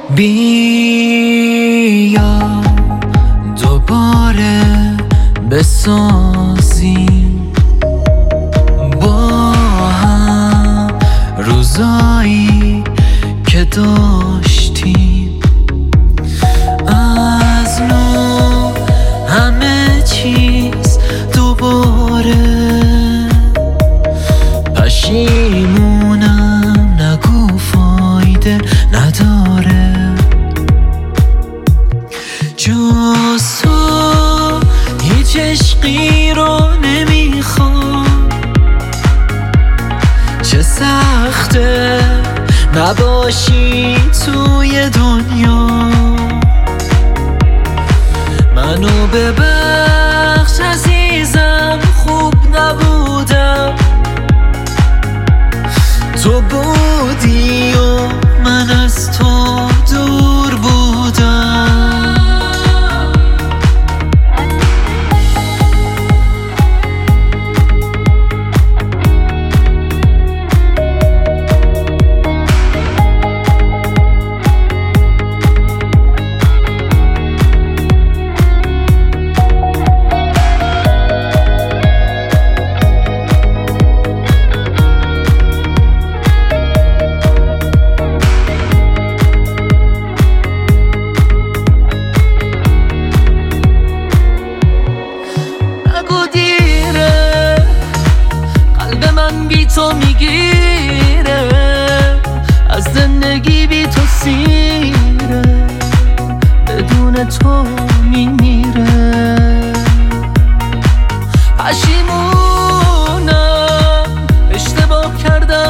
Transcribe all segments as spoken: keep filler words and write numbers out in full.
بیا دوباره بسازیم با هم روزایی که داشتیم، از نو همه چیز دوباره. پشیمونم نگو فایده نداره، جز تو هیچ عشقی رو نمیخوام. چه سخته نباشی توی دنیا، منو ببخش عزیزم خوب نبودم. تو بودی و من از تو دور بودم. تو میگیره از زندگی، بی تو سیره، بدون تو میمیره. پشیمونم اشتباه کردم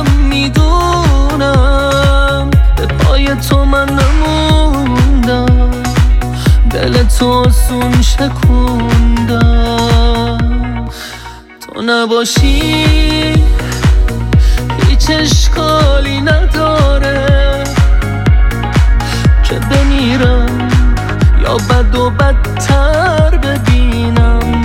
میدونم، به پای تو من نموندم، دل تو آسون شکوندم. تو نباشی هیچ اشکالی نداره که بمیرم یا بد و بدتر ببینم.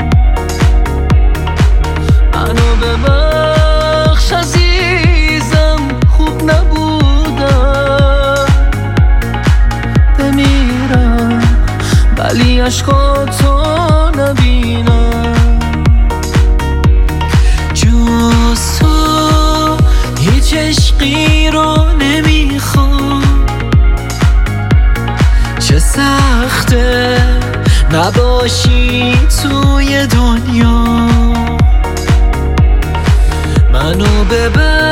منو ببخش عزیزم خوب نبودم، بمیرم ولی عشقاتو نبینم. جز تو هیچ عشقی رو نمیخوام. چه سخته نباشی توی دنیا، منو ببر